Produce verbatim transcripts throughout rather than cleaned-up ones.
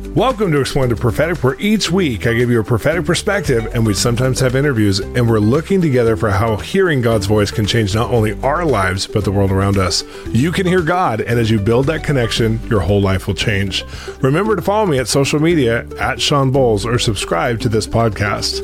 Welcome to Explain the Prophetic, where each week I give you a prophetic perspective, and we sometimes have interviews, and we're looking together for how hearing God's voice can change not only our lives, but the world around us. You can hear God, and as you build that connection, your whole life will change. Remember to follow me at social media, at Sean Bowles, or subscribe to this podcast.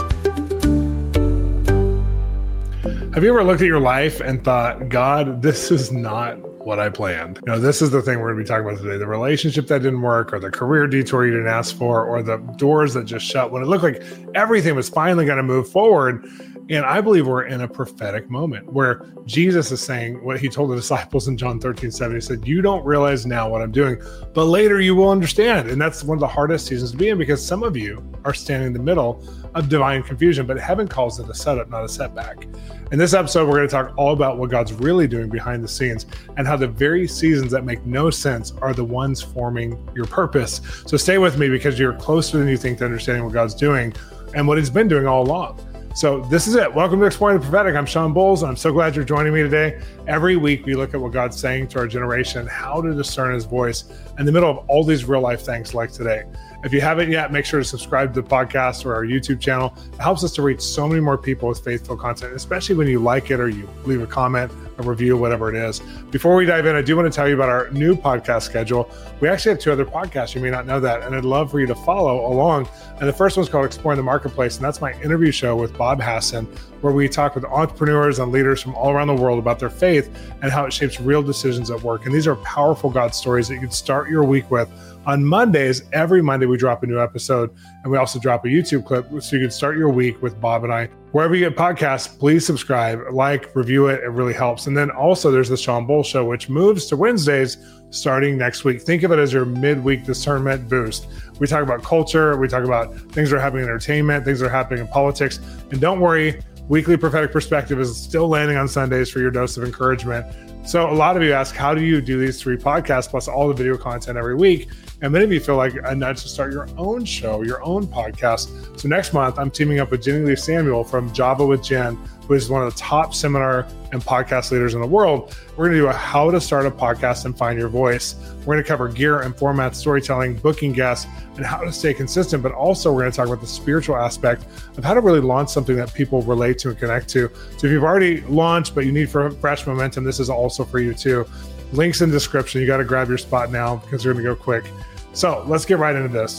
Have you ever looked at your life and thought, God, this is not what I planned? You know, this is the thing we're going to be talking about today. The relationship that didn't work, or the career detour you didn't ask for, or the doors that just shut when it looked like everything was finally going to move forward. And I believe we're in a prophetic moment where Jesus is saying what he told the disciples in John thirteen seven. He said, you don't realize now what I'm doing, but later you will understand. And that's one of the hardest seasons to be in, because some of you are standing in the middle of divine confusion, but heaven calls it a setup, not a setback. In this episode, we're going to talk all about what God's really doing behind the scenes and how the very seasons that make no sense are the ones forming your purpose. So stay with me, because you're closer than you think to understanding what God's doing and what he's been doing all along. So this is it. Welcome to Exploring the Prophetic. I'm Sean Bowles, and I'm so glad you're joining me today. Every week, we look at what God's saying to our generation, how to discern his voice in the middle of all these real life things like today. If you haven't yet, make sure to subscribe to the podcast or our YouTube channel. It helps us to reach so many more people with faithful content, especially when you like it or you leave a comment, a review, whatever it is. Before we dive in, I do want to tell you about our new podcast schedule. We actually have two other podcasts. You may not know that, and I'd love for you to follow along. And the first one's called Exploring the Marketplace, and that's my interview show with Bob Hassan, where we talk with entrepreneurs and leaders from all around the world about their faith and how it shapes real decisions at work. And these are powerful God stories that you can start your week with. On Mondays, every Monday, we drop a new episode, and we also drop a YouTube clip so you can start your week with Bob and I. Wherever you get podcasts, please subscribe, like, review it. It really helps. And then also there's the Sean Bowles Show, which moves to Wednesdays starting next week. Think of it as your midweek discernment boost. We talk about culture. We talk about things that are happening in entertainment, things that are happening in politics. And don't worry, Weekly Prophetic Perspective is still landing on Sundays for your dose of encouragement. So a lot of you ask, how do you do these three podcasts plus all the video content every week? And many of you feel like a nudge to start your own show, your own podcast. So next month, I'm teaming up with Jenny Lee Samuel from Java with Jen, who is one of the top seminar and podcast leaders in the world. We're going to do a how to start a podcast and find your voice. We're going to cover gear and format, storytelling, booking guests, and how to stay consistent. But also we're going to talk about the spiritual aspect of how to really launch something that people relate to and connect to. So if you've already launched, but you need for fresh momentum, this is also for you too. Links in the description. You got to grab your spot now, because we're going to go quick. So let's get right into this.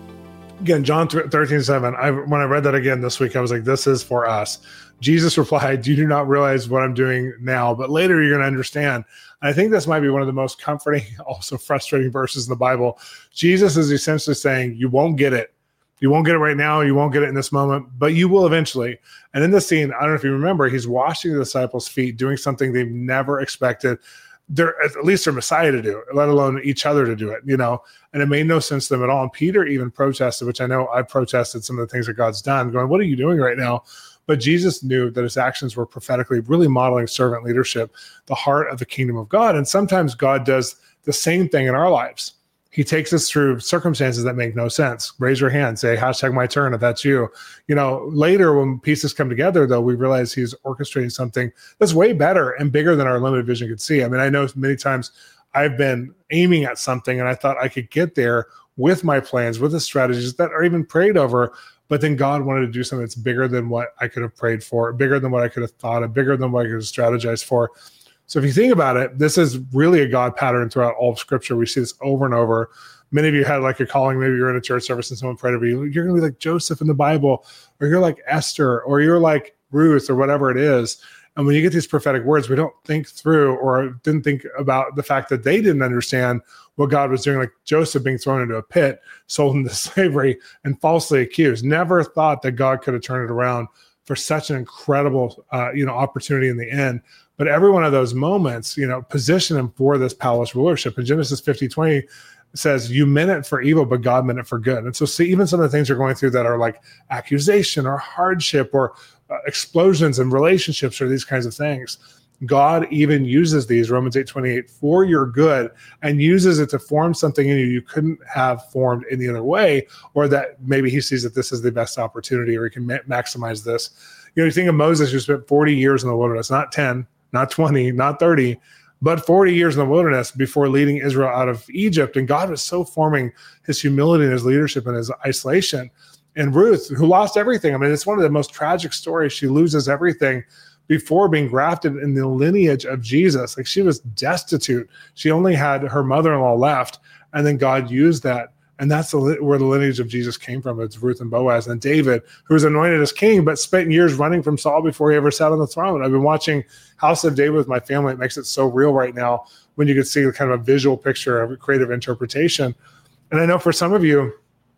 Again, John thirteen seven, I, when I read that again this week, I was like, this is for us. Jesus replied, you do not realize what I'm doing now, but later you're going to understand. And I think this might be one of the most comforting, also frustrating verses in the Bible. Jesus is essentially saying, you won't get it. You won't get it right now. You won't get it in this moment, but you will eventually. And in this scene, I don't know if you remember, he's washing the disciples' feet, doing something they've never expected They're at least their Messiah to do it, let alone each other to do it, you know, and it made no sense to them at all. And Peter even protested, which I know I protested some of the things that God's done, going, what are you doing right now? But Jesus knew that his actions were prophetically really modeling servant leadership, the heart of the kingdom of God. And sometimes God does the same thing in our lives. He takes us through circumstances that make no sense. Raise your hand, say hashtag my turn if that's you. You know, later when pieces come together, though, we realize he's orchestrating something that's way better and bigger than our limited vision could see. I mean, I know many times I've been aiming at something and I thought I could get there with my plans, with the strategies that are even prayed over. But then God wanted to do something that's bigger than what I could have prayed for, bigger than what I could have thought of, bigger than what I could have strategized for. So if you think about it, this is really a God pattern throughout all of Scripture. We see this over and over. Many of you had like a calling. Maybe you're in a church service and someone prayed over you. You're going to be like Joseph in the Bible, or you're like Esther, or you're like Ruth, or whatever it is. And when you get these prophetic words, we don't think through or didn't think about the fact that they didn't understand what God was doing, like Joseph being thrown into a pit, sold into slavery, and falsely accused. Never thought that God could have turned it around for such an incredible, uh, you know, opportunity in the end. But every one of those moments, you know, position him for this palace rulership. In Genesis fifty twenty, it says, you meant it for evil, but God meant it for good. And so see, even some of the things you're going through that are like accusation or hardship or uh, explosions in relationships or these kinds of things, God even uses these, Romans eight twenty-eight, for your good, and uses it to form something in you you couldn't have formed any other way, or that maybe he sees that this is the best opportunity, or he can ma- maximize this. You know, you think of Moses, who spent forty years in the wilderness, not ten, not twenty, not thirty, but forty years in the wilderness before leading Israel out of Egypt. And God was so forming his humility and his leadership and his isolation. And Ruth, who lost everything. I mean, it's one of the most tragic stories. She loses everything before being grafted in the lineage of Jesus. Like, she was destitute. She only had her mother-in-law left. And then God used that. And that's the, where the lineage of Jesus came from. It's Ruth and Boaz. And David, who was anointed as king, but spent years running from Saul before he ever sat on the throne. I've been watching House of David with my family. It makes it so real right now when you can see kind of a visual picture of a creative interpretation. And I know for some of you,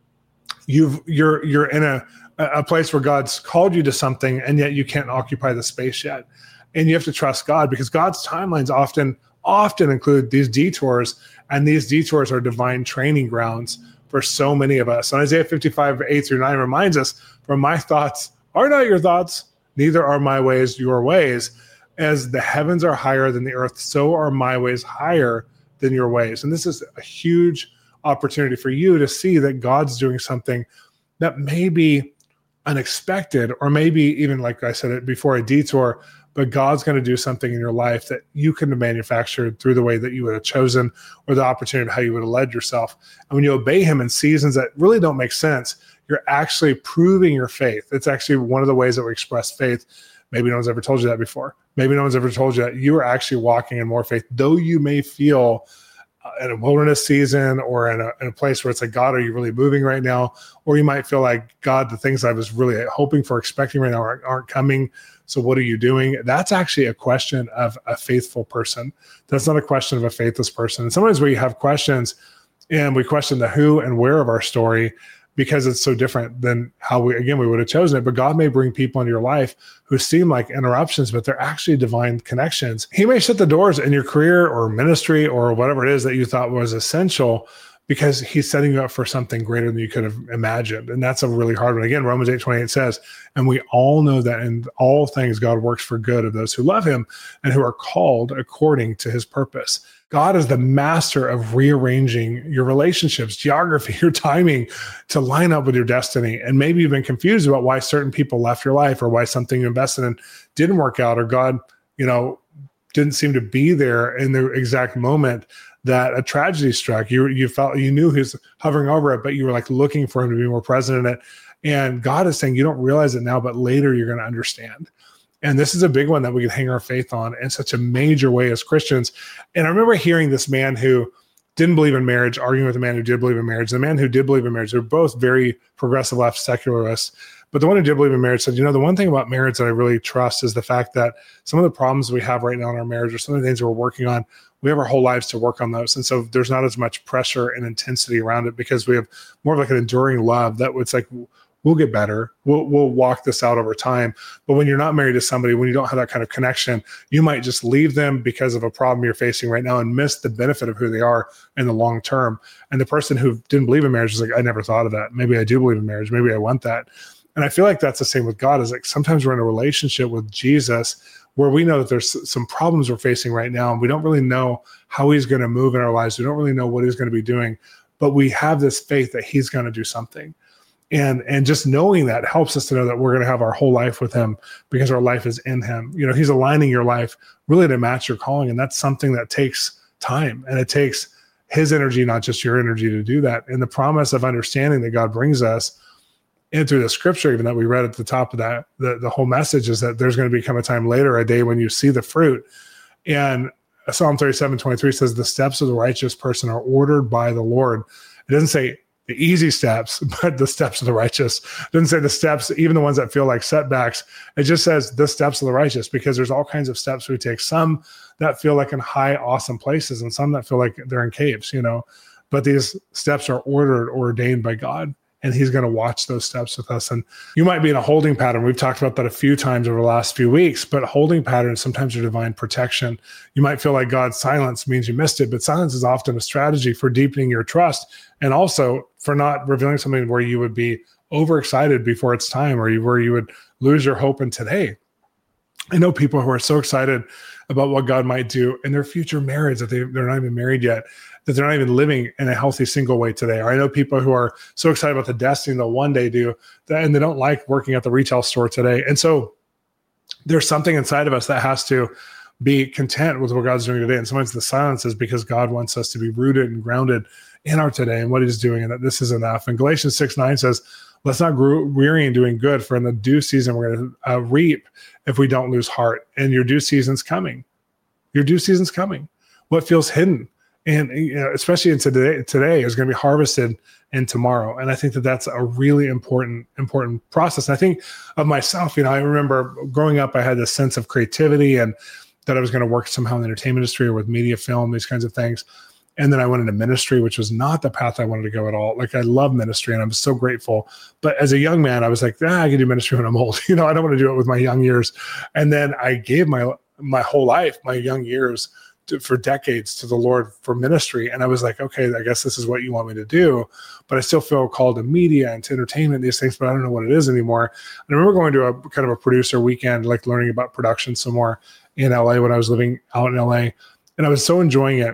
you've, you're you're in a, a place where God's called you to something, and yet you can't occupy the space yet. And you have to trust God, because God's timelines often, often include these detours, and these detours are divine training grounds for so many of us. And Isaiah fifty-five, eight through nine reminds us, for my thoughts are not your thoughts, neither are my ways your ways. As the heavens are higher than the earth, so are my ways higher than your ways. And this is a huge opportunity for you to see that God's doing something that may be unexpected, or maybe even, like I said it before, a detour, but God's going to do something in your life that you couldn't have manufactured through the way that you would have chosen, or the opportunity of how you would have led yourself. And when you obey him in seasons that really don't make sense, you're actually proving your faith. It's actually one of the ways that we express faith. Maybe no one's ever told you that before. Maybe no one's ever told you that you are actually walking in more faith, though you may feel uh, in a wilderness season, or in a, in a place where it's like, God, are you really moving right now? Or you might feel like, God, the things I was really hoping for, expecting right now aren't, aren't coming. So what are you doing? That's actually a question of a faithful person. That's not a question of a faithless person. And sometimes we have questions, and we question the who and where of our story, because it's so different than how we, again, we would have chosen it. But God may bring people into your life who seem like interruptions, but they're actually divine connections. He may shut the doors in your career or ministry or whatever it is that you thought was essential, because he's setting you up for something greater than you could have imagined. And that's a really hard one. Again, Romans eight twenty-eight says, and we all know that in all things God works for good of those who love him and who are called according to his purpose. God is the master of rearranging your relationships, geography, your timing to line up with your destiny. And maybe you've been confused about why certain people left your life, or why something you invested in didn't work out, or God, you know, didn't seem to be there in the exact moment that a tragedy struck. You you felt, you knew he was hovering over it, but you were like looking for him to be more present in it. And God is saying, you don't realize it now, but later you're going to understand. And this is a big one that we can hang our faith on in such a major way as Christians. And I remember hearing this man who didn't believe in marriage arguing with a man who did believe in marriage. The man who did believe in marriage, they're both very progressive left secularists. But the one who did believe in marriage said, you know, the one thing about marriage that I really trust is the fact that some of the problems we have right now in our marriage, or some of the things we're working on, we have our whole lives to work on those. And so there's not as much pressure and intensity around it, because we have more of like an enduring love that it's like, we'll get better. We'll we'll walk this out over time. But when you're not married to somebody, when you don't have that kind of connection, you might just leave them because of a problem you're facing right now and miss the benefit of who they are in the long term. And the person who didn't believe in marriage is like, I never thought of that. Maybe I do believe in marriage. Maybe I want that. And I feel like that's the same with God. Is like sometimes we're in a relationship with Jesus where we know that there's some problems we're facing right now, and we don't really know how he's going to move in our lives. We don't really know what he's going to be doing, but we have this faith that he's going to do something. And and just knowing that helps us to know that we're going to have our whole life with him, because our life is in him. You know, he's aligning your life really to match your calling. And that's something that takes time, and it takes his energy, not just your energy, to do that. And the promise of understanding that God brings us in through the scripture, even that we read at the top of that, the, the whole message is that there's going to become a time later, a day when you see the fruit. And Psalm thirty-seven twenty-three says, the steps of the righteous person are ordered by the Lord. It doesn't say the easy steps, but the steps of the righteous. It doesn't say the steps, even the ones that feel like setbacks. It just says the steps of the righteous, because there's all kinds of steps we take. Some that feel like in high, awesome places, and some that feel like they're in caves, you know. But these steps are ordered, ordained by God. And he's going to watch those steps with us. And you might be in a holding pattern. We've talked about that a few times over the last few weeks, but holding patterns sometimes are divine protection. You might feel like God's silence means you missed it, but silence is often a strategy for deepening your trust, and also for not revealing something where you would be overexcited before it's time, or you, where you would lose your hope in today. I know people who are so excited about what God might do in their future marriage that they, they're not even married yet, that they're not even living in a healthy single way today. Or I know people who are so excited about the destiny they'll one day do, that, and they don't like working at the retail store today. And so there's something inside of us that has to be content with what God's doing today. And sometimes the silence is because God wants us to be rooted and grounded in our today and what he's doing, and that this is enough. And Galatians six nine says, let's not grow weary in doing good, for in the due season we're going to uh, reap if we don't lose heart. And your due season's coming. Your due season's coming. What feels hidden, and you know, especially in today, today is going to be harvested in tomorrow. And I think that that's a really important, important process. And I think of myself, you know, I remember growing up, I had this sense of creativity and that I was going to work somehow in the entertainment industry or with media, film, these kinds of things. And then I went into ministry, which was not the path I wanted to go at all. Like, I love ministry and I'm so grateful. But as a young man, I was like, ah, I can do ministry when I'm old. You know, I don't want to do it with my young years. And then I gave my my whole life, my young years, to, for decades to the Lord for ministry. And I was like, okay, I guess this is what you want me to do. But I still feel called to media and to entertainment, these things, but I don't know what it is anymore. And I remember going to a kind of a producer weekend, like learning about production some more in L A when I was living out in L A. And I was so enjoying it.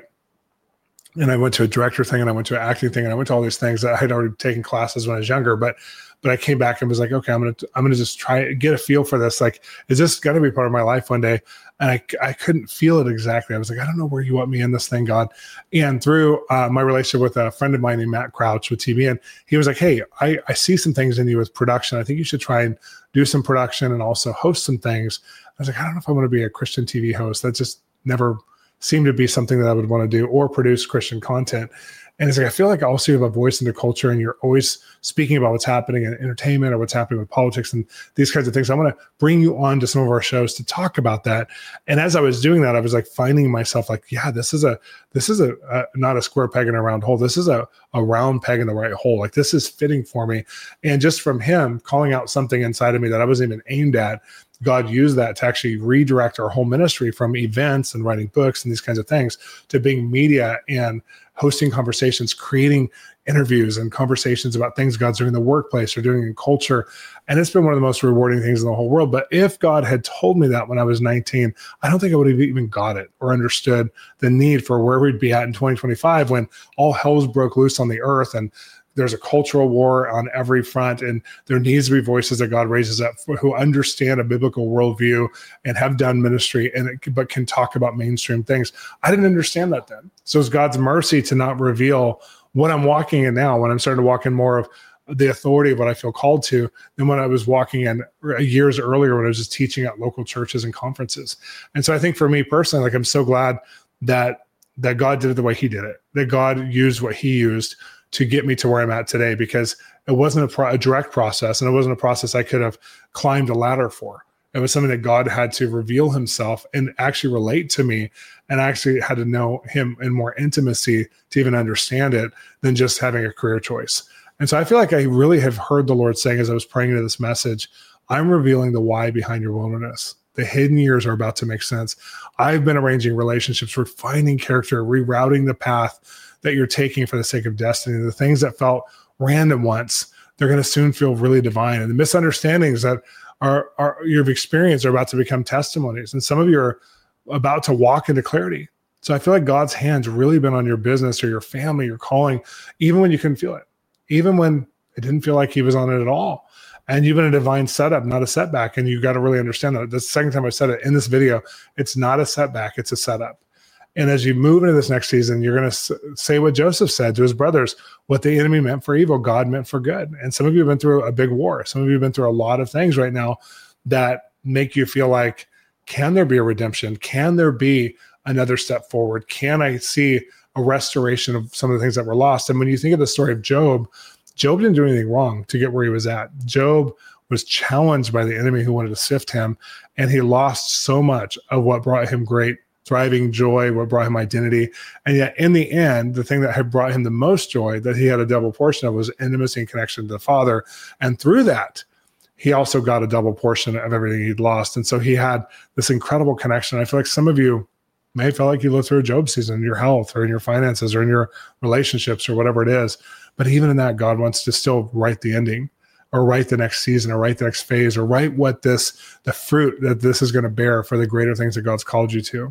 And I went to a director thing and I went to an acting thing and I went to all these things that I had already taken classes when I was younger. But but I came back and was like, okay, I'm going to I'm going to just try get a feel for this. Like, is this going to be part of my life one day? And I, I couldn't feel it exactly. I was like, I don't know where you want me in this thing, God. And through uh, my relationship with a friend of mine named Matt Crouch with T V N, he was like, hey, I, I see some things in you with production. I think you should try and do some production and also host some things. I was like, I don't know if I want to be a Christian T V host. That just never seemed to be something that I would want to do, or produce Christian content. And it's like, I feel like also you have a voice in the culture and you're always speaking about what's happening in entertainment or what's happening with politics and these kinds of things. I want to bring you on to some of our shows to talk about that. And as I was doing that, I was like finding myself like, yeah, this is a, this is a, a not a square peg in a round hole. This is a, a round peg in the right hole. Like, this is fitting for me. And just from him calling out something inside of me that I wasn't even aimed at, God used that to actually redirect our whole ministry from events and writing books and these kinds of things to being media and hosting conversations, creating interviews and conversations about things God's doing in the workplace or doing in culture. And it's been one of the most rewarding things in the whole world. But if God had told me that when I was nineteen, I don't think I would have even got it or understood the need for where we'd be at in twenty twenty-five when all hell's broke loose on the earth and there's a cultural war on every front, and there needs to be voices that God raises up for, who understand a biblical worldview and have done ministry, and it, but can talk about mainstream things. I didn't understand that then. So it's God's mercy to not reveal what I'm walking in now, when I'm starting to walk in more of the authority of what I feel called to than when I was walking in years earlier when I was just teaching at local churches and conferences. And so I think for me personally, like, I'm so glad that that God did it the way he did it, that God used what he used to get me to where I'm at today, because it wasn't a, pro- a direct process, and it wasn't a process I could have climbed a ladder for. It was something that God had to reveal himself and actually relate to me, and I actually had to know him in more intimacy to even understand it than just having a career choice. And so I feel like I really have heard the Lord saying, as I was praying into this message, I'm revealing the why behind your wilderness. The hidden years are about to make sense. I've been arranging relationships, refining character, rerouting the path that you're taking for the sake of destiny. The things that felt random once, they're going to soon feel really divine. And the misunderstandings that are, are you've experienced are about to become testimonies. And some of you are about to walk into clarity. So I feel like God's hand's really been on your business or your family, your calling, even when you couldn't feel it, even when it didn't feel like he was on it at all. And you've been a divine setup, not a setback. And you got to really understand that. The second time I said it in this video, it's not a setback, it's a setup. And as you move into this next season, you're going to say what Joseph said to his brothers: what the enemy meant for evil, God meant for good. And some of you have been through a big war. Some of you have been through a lot of things right now that make you feel like, can there be a redemption? Can there be another step forward? Can I see a restoration of some of the things that were lost? And when you think of the story of Job, Job didn't do anything wrong to get where he was at. Job was challenged by the enemy who wanted to sift him, and he lost so much of what brought him great thriving joy, what brought him identity. And yet in the end, the thing that had brought him the most joy, that he had a double portion of, was intimacy and connection to the Father. And through that, he also got a double portion of everything he'd lost. And so he had this incredible connection. I feel like some of you may feel like you lived through a Job season in your health or in your finances or in your relationships or whatever it is. But even in that, God wants to still write the ending, or write the next season, or write the next phase, or write what this, the fruit that this is going to bear for the greater things that God's called you to.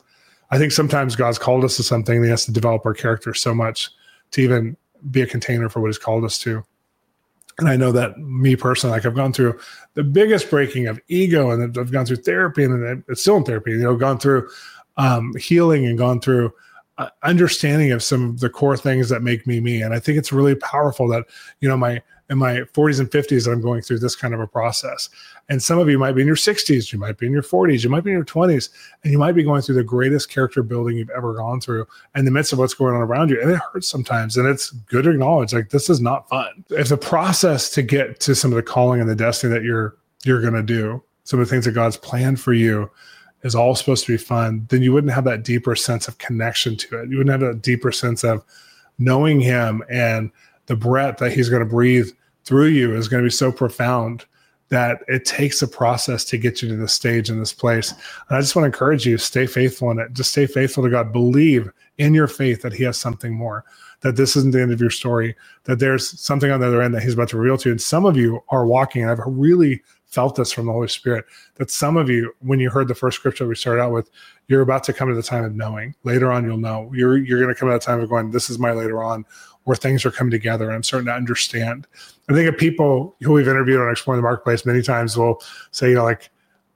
I think sometimes God's called us to something, and he has to develop our character so much to even be a container for what he's called us to. And I know that me personally, like I've gone through the biggest breaking of ego, and I've gone through therapy, and it's still in therapy, you know, gone through um, healing and gone through uh, understanding of some of the core things that make me me. And I think it's really powerful that, you know, my in my forties and fifties, I'm going through this kind of a process. And some of you might be in your sixties, you might be in your forties, you might be in your twenties, and you might be going through the greatest character building you've ever gone through in the midst of what's going on around you. And it hurts sometimes. And it's good to acknowledge, like, this is not fun. If the process to get to some of the calling and the destiny that you're you're going to do, some of the things that God's planned for you, is all supposed to be fun, then you wouldn't have that deeper sense of connection to it. You wouldn't have a deeper sense of knowing him, and the breath that he's going to breathe through you is going to be so profound that it takes a process to get you to this stage in this place. And I just want to encourage you, stay faithful in it. Just stay faithful to God. Believe in your faith that he has something more, that this isn't the end of your story, that there's something on the other end that he's about to reveal to you. And some of you are walking, and I've really felt this from the Holy Spirit, that some of you, when you heard the first scripture we started out with, you're about to come to the time of knowing. Later on, you'll know. You're, you're going to come to that time of going, this is my later on, where things are coming together and I'm starting to understand. I think of people who we've interviewed on Exploring the Marketplace many times will say, you know, like,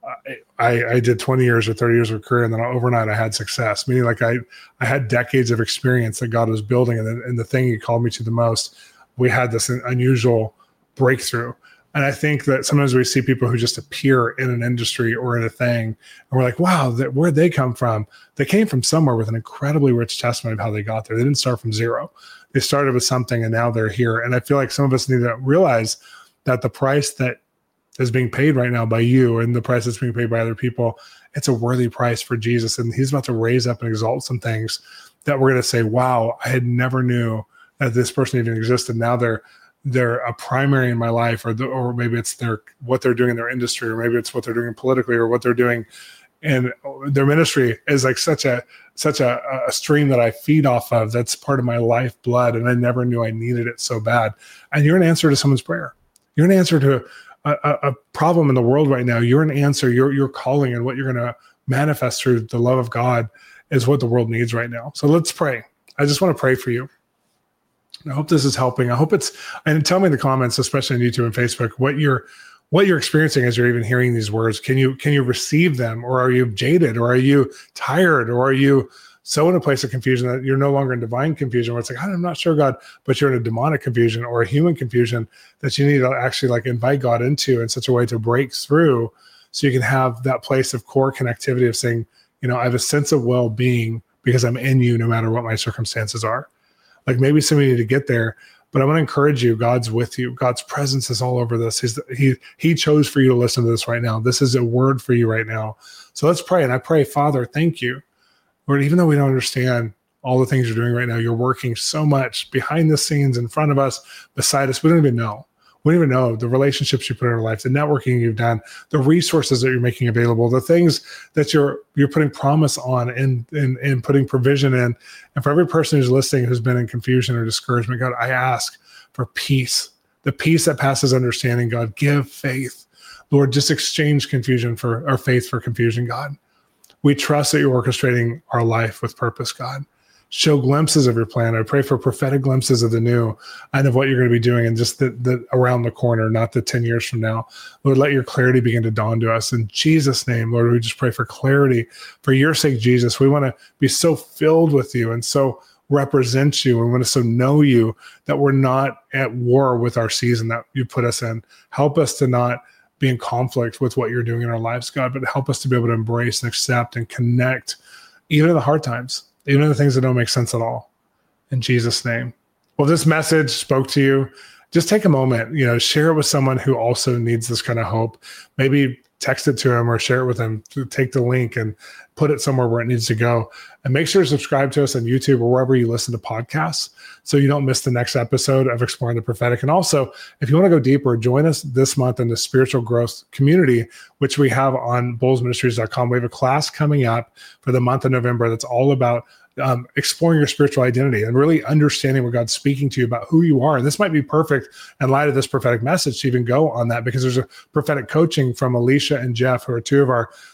I, I did twenty years or thirty years of career, and then overnight I had success, meaning like I, I had decades of experience that God was building. And, then, and the thing he called me to the most, we had this unusual breakthrough. And I think that sometimes we see people who just appear in an industry or in a thing, and we're like, wow, that, where'd they come from? They came from somewhere with an incredibly rich testimony of how they got there. They didn't start from zero. They started with something, and now they're here. And I feel like some of us need to realize that the price that is being paid right now by you, and the price that's being paid by other people, it's a worthy price for Jesus. And he's about to raise up and exalt some things that we're going to say, wow, I had never knew that this person even existed. Now they're they're a primary in my life, or the, or maybe it's their what they're doing in their industry, or maybe it's what they're doing politically, or what they're doing in their ministry is like such a such a, a stream that I feed off of. That's part of my lifeblood, and I never knew I needed it so bad. And you're an answer to someone's prayer. You're an answer to a, a, a problem in the world right now. You're an answer. You're you're calling, and what you're going to manifest through the love of God is what the world needs right now. So let's pray. I just want to pray for you. I hope this is helping. I hope it's, and tell me in the comments, especially on YouTube and Facebook, what you're what you're experiencing as you're even hearing these words. Can you can you receive them, or are you jaded, or are you tired, or are you so in a place of confusion that you're no longer in divine confusion, where it's like, I'm not sure, God, but you're in a demonic confusion or a human confusion that you need to actually like invite God into in such a way to break through, so you can have that place of core connectivity of saying, you know, I have a sense of well-being because I'm in you no matter what my circumstances are. Like maybe somebody need to get there, but I want to encourage you. God's with you. God's presence is all over this. He's, he he chose for you to listen to this right now. This is a word for you right now. So let's pray. And I pray, Father, thank you. Lord, even though we don't understand all the things you're doing right now, you're working so much behind the scenes, in front of us, beside us. We don't even know. We don't even know the relationships you put in our life, the networking you've done, the resources that you're making available, the things that you're you're putting promise on and, and, and putting provision in. And for every person who's listening who's been in confusion or discouragement, God, I ask for peace, the peace that passes understanding. God, give faith. Lord, just exchange confusion for our faith for confusion, God. We trust that you're orchestrating our life with purpose, God. Show glimpses of your plan. I pray for prophetic glimpses of the new and of what you're going to be doing, and just the, the around the corner, not the ten years from now. Lord, let your clarity begin to dawn to us. In Jesus' name, Lord, we just pray for clarity. For your sake, Jesus, we want to be so filled with you and so represent you. We want to so know you that we're not at war with our season that you put us in. Help us to not be in conflict with what you're doing in our lives, God, but help us to be able to embrace and accept and connect, even in the hard times, even in the things that don't make sense at all. In Jesus' name. Well, this message spoke to you. Just take a moment, you know, share it with someone who also needs this kind of hope. Maybe text it to him or share it with him. Take the link and put it somewhere where it needs to go. And make sure to subscribe to us on YouTube or wherever you listen to podcasts, so you don't miss the next episode of Exploring the Prophetic. And also, if you want to go deeper, join us this month in the Spiritual Growth Community, which we have on bulls ministries dot com. We have a class coming up for the month of November that's all about um, exploring your spiritual identity and really understanding what God's speaking to you about who you are. And this might be perfect in light of this prophetic message to even go on that, because there's a prophetic coaching from Alicia and Jeff, who are two of our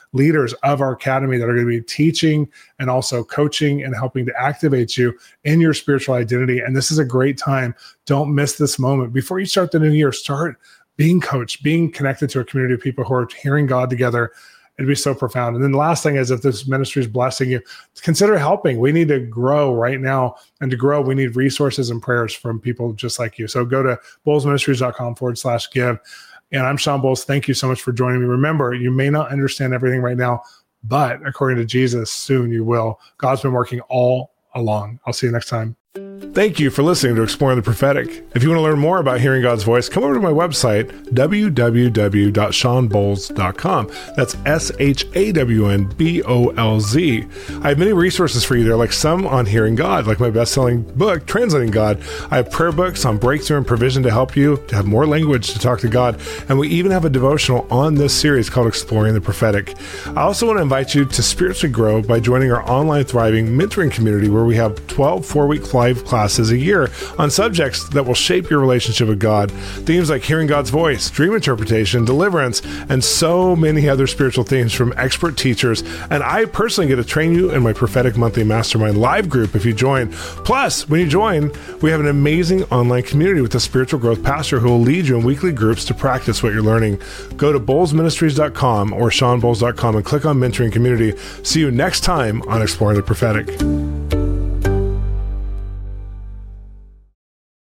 leaders of our academy that are going to be teaching and also coaching and helping to activate you in your spiritual identity. And this is a great time. Don't miss this moment. Before you start the new year, start being coached, being connected to a community of people who are hearing God together. It'd be so profound. And then the last thing is, if this ministry is blessing you, consider helping. We need to grow right now. And to grow, we need resources and prayers from people just like you. So go to bolzministries.com forward slash give. And I'm Shawn Bolz. Thank you so much for joining me. Remember, you may not understand everything right now, but according to Jesus, soon you will. God's been working all along. I'll see you next time. Thank you for listening to Exploring the Prophetic. If you want to learn more about hearing God's voice, come over to my website, w w w dot shawn bolz dot com. That's S H A W N B O L Z. I have many resources for you there, like some on hearing God, like my best-selling book, Translating God. I have prayer books on breakthrough and provision to help you to have more language to talk to God. And we even have a devotional on this series called Exploring the Prophetic. I also want to invite you to spiritually grow by joining our online thriving mentoring community, where we have twelve four-week live classes a year on subjects that will shape your relationship with God. Themes like hearing God's voice, dream interpretation, deliverance, and so many other spiritual themes from expert teachers. And I personally get to train you in my Prophetic Monthly Mastermind live group if you join. Plus, when you join, we have an amazing online community with a spiritual growth pastor who will lead you in weekly groups to practice what you're learning. Go to bolz ministries dot com or shawn bolz dot com and click on Mentoring Community. See you next time on Exploring the Prophetic.